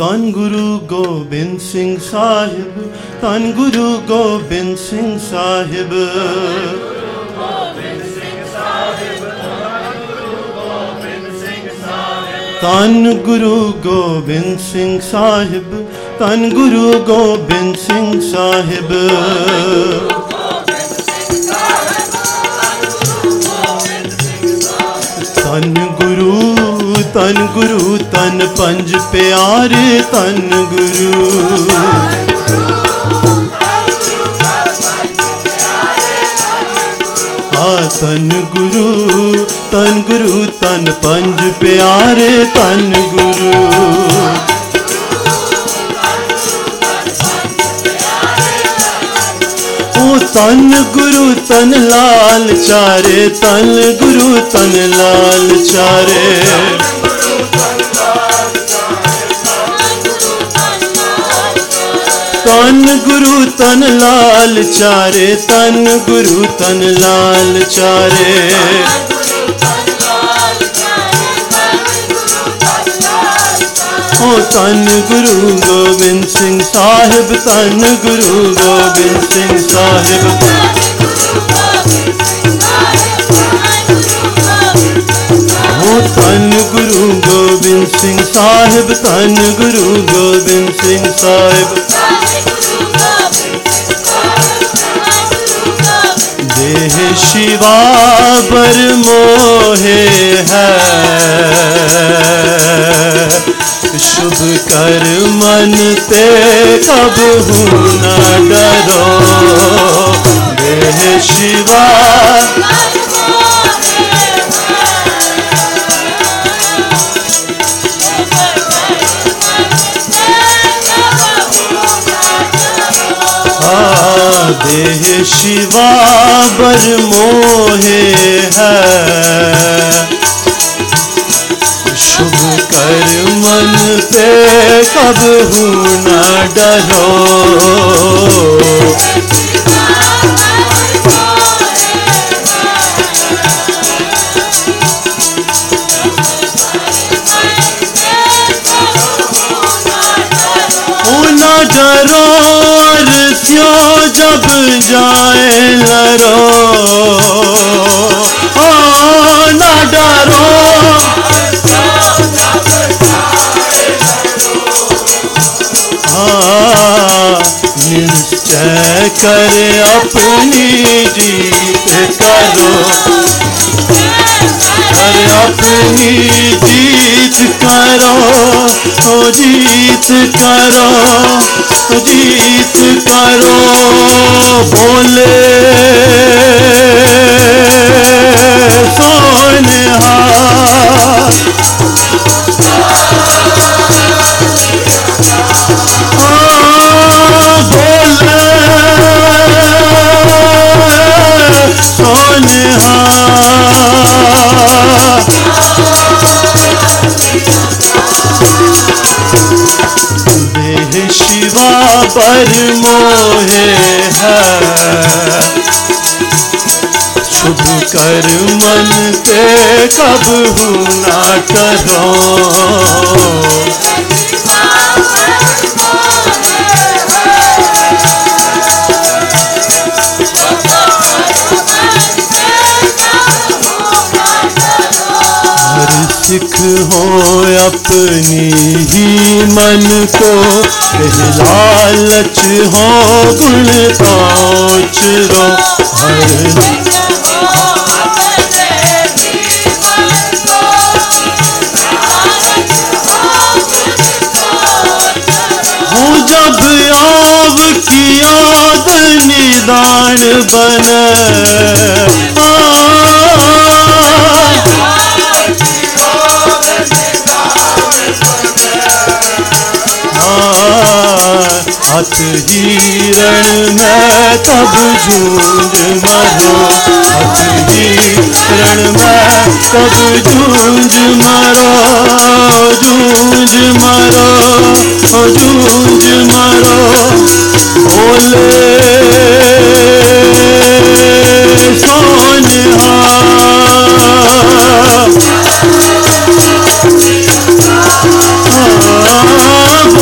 ਧੰਨ ਗੁਰੂ ਗੋਬਿੰਦ ਸਿੰਘ ਸਾਹਿਬ, ਧੰਨ ਗੁਰੂ ਗੋਬਿੰਦ ਸਿੰਘ ਸਾਹਿਬ। ਧੰਨ ਗੁਰੂ ਗੋਬਿੰਦ ਸਿੰਘ ਸਾਹਿਬ, ਧੰਨ ਗੁਰੂ ਗੋਬਿੰਦ ਸਿੰਘ ਸਾਹਿਬ। ਧੰਨ ਗੁਰੂ ਧੰਨ ਪੰਜ ਪਿਆਰੇ, ਧੰਨ ਗੁਰੂ। ਧੰਨ ਗੁਰੂ ਧੰਨ ਪੰਜ ਪਿਆਰੇ, ਧੰਨ ਗੁਰੂ। ਧੰਨ ਗੁਰੂ ਧੰਨ ਲਾਲ ਚਾਰੇ, ਧੰਨ ਗੁਰੂ ਧੰਨ ਲਾਲ ਚਾਰੇ। ਧੰਨ ਗੁਰੂ ਧੰਨ ਲਾਲ ਚਾਰੇ, ਧੰਨ ਗੁਰੂ ਧੰਨ ਲਾਲ ਚਾਰੇ। ਧੰਨ ਗੁਰੂ ਗੋਬਿੰਦ ਸਿੰਘ ਸਾਹਿਬ, ਧੰਨ ਗੁਰੂ ਗੋਬਿੰਦ ਸਿੰਘ ਸਾਹਿਬ। ਧੰਨ ਗੁਰੂ ਗੋਬਿੰਦ ਸਿੰਘ ਸਾਹਿਬ, ਧੰਨ ਗੁਰੂ ਗੋਬਿੰਦ ਸਿੰਘ ਸਾਹਿਬ। ਦੇਹ ਸ਼ਿਵਾ ਬਰ ਮੋਹੇ ਹੈ, शुभ कर मन ते कबहू न डरो। देह शिवा देह शिवा बर मोहे है, शुभ कर मन पे कबहू न डरो। न डरो अरस्यों जब जाए लरो। न डरो निश्चय कर अपनी जीत करो, अपनी जीत करो, ओ जीत करो, ओ जीत करो। बोले सोनिहार देह शिवा पर मोहे है, शुभ कर मन ते कबहू ना डरो। सिख हो अपनी ही मन को, लालच हो गुण पहुँच रो। जब आव की याद निदान बने, हाथ हिरण में तब झूंझ मरो। हाथ हिरण में तब झूंझ मरो, झूंझ मरो, झूंझ मरो। बोले सोनिहार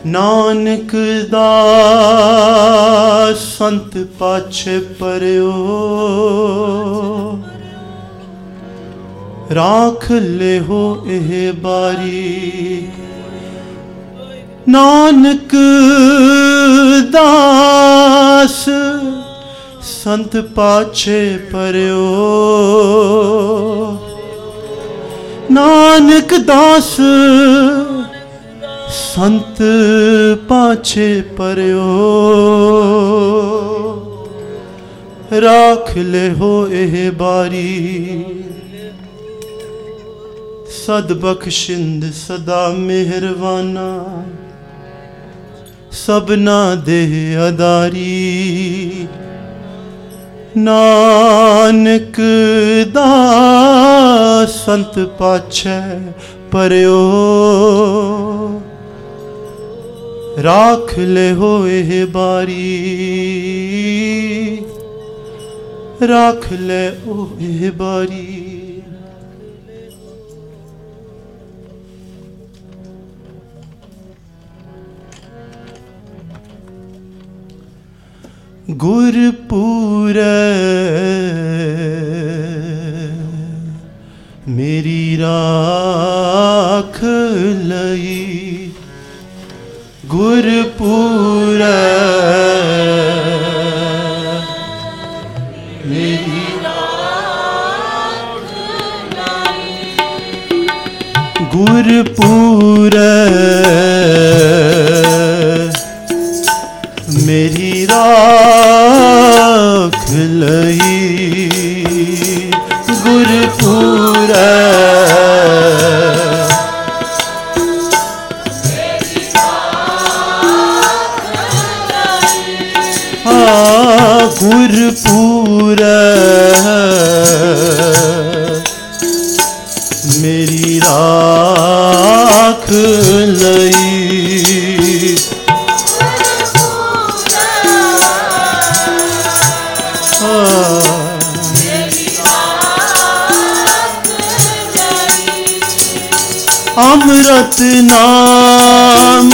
नानक दास संत पाछे परयो राख ले हो एह बारी। नानक दास संत पाछे परयो नानक दास संत पाछे परयो राख ले हो एह बारी। सद बख्शिंद सदा मेहरवाना सबना दे अदारी। नानक दास संत पाछे परयो राख ले हो एह बारी। राख ले ओ एह बारी। गुरपुरै मेरी राख लई। गुरपुरै मेरी राख लई। गुरपुरै मेरी राख लई। गुरपुरै गुरपुरै मेरी राख लई। अमृत नाम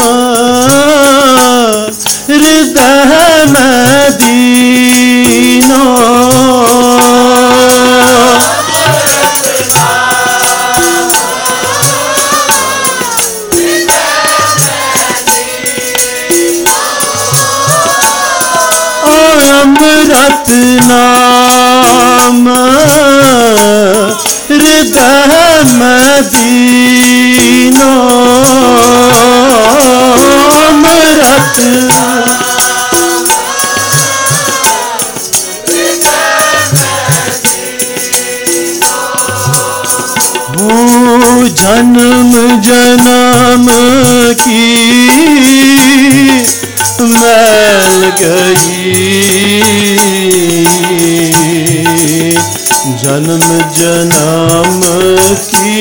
हृदय में दीनो। अमृत नाम हृदय में दीनो। अमृत जन्म जन्म की मैल गई। जन्म जन्म की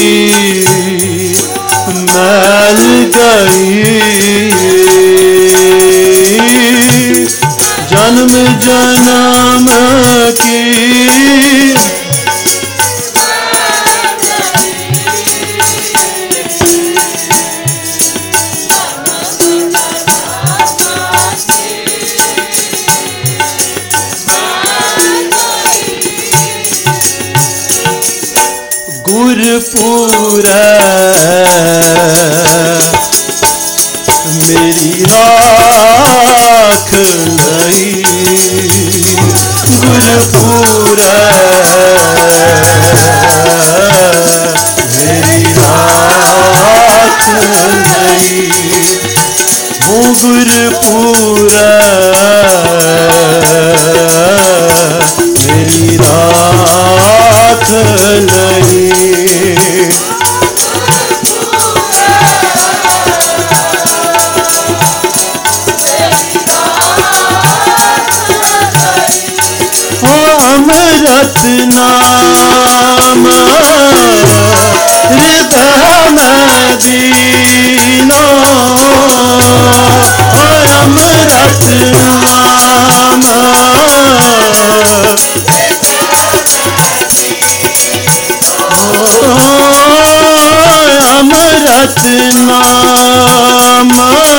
मैल गई। जन्म जन्म की गुरपुरै मेरी राख लई। गुरपुरै मेरी राख लई। वो गुरपुरै मेरी राख लई। अमृत नाम हृदय में दीनो। अमृत नाम अमृत नाम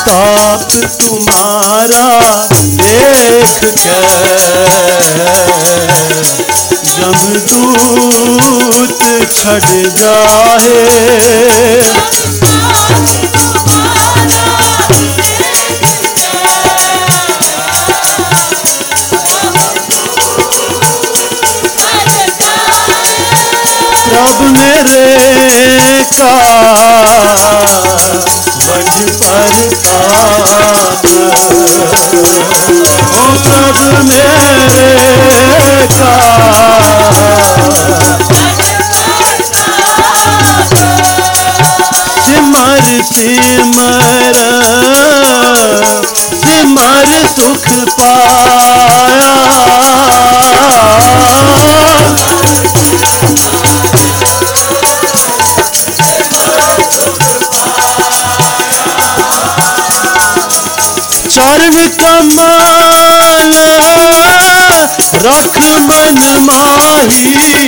प्रताप तुम्हारा देख के जमदूत छड़ जाए। प्रभु मेरे का बज प्रताप, ओ प्रभु मेरे का सिमर सिमर सिमर सुख पाया। चरण कमल रख मन माही,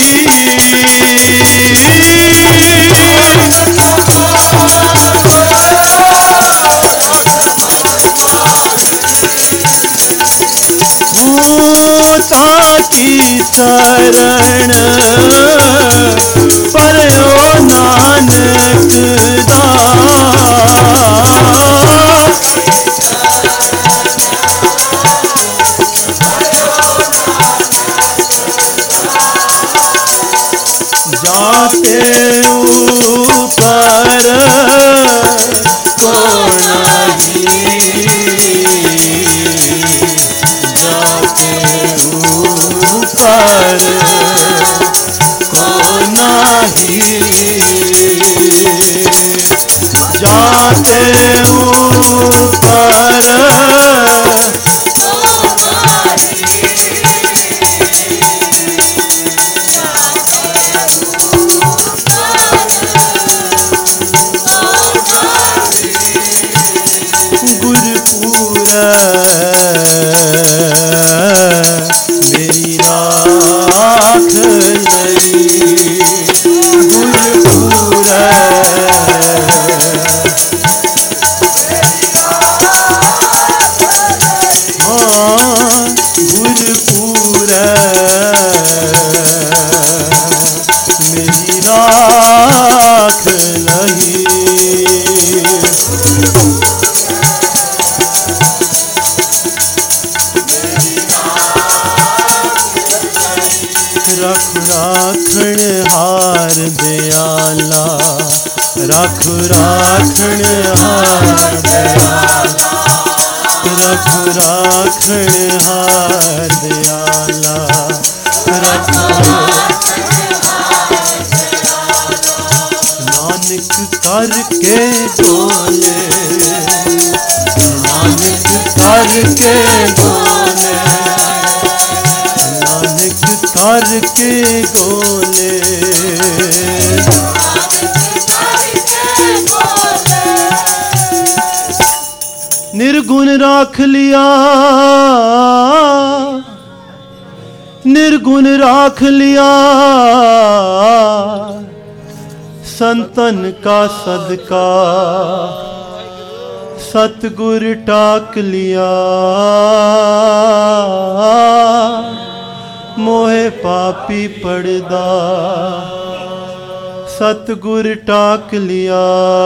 ताकी चरण परयो नानक दास। जाते ऊपर को नहीं, जाते ऊपर गुरपुरा मेरी राख लई, गुरपुरा गुरपुरा मेरी राख लई। रख राखण हार दयाला, रख राखण हार दयाला, रख राखण हार दयाला, रख नानक करके बोले, नानक करके बोले, नानक करके बोले। निर्गुण राख लिया, निर्गुण राख लिया, संतन का सदका सतगुर टाक लिया। मोहे पापी पड़दा सतगुर टाक लिया।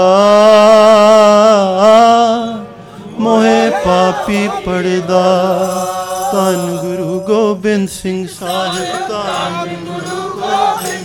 मोहे पापी पड़दा धन गुरु गोबिंद सिंह साहिब, धन गुरु गोबिंद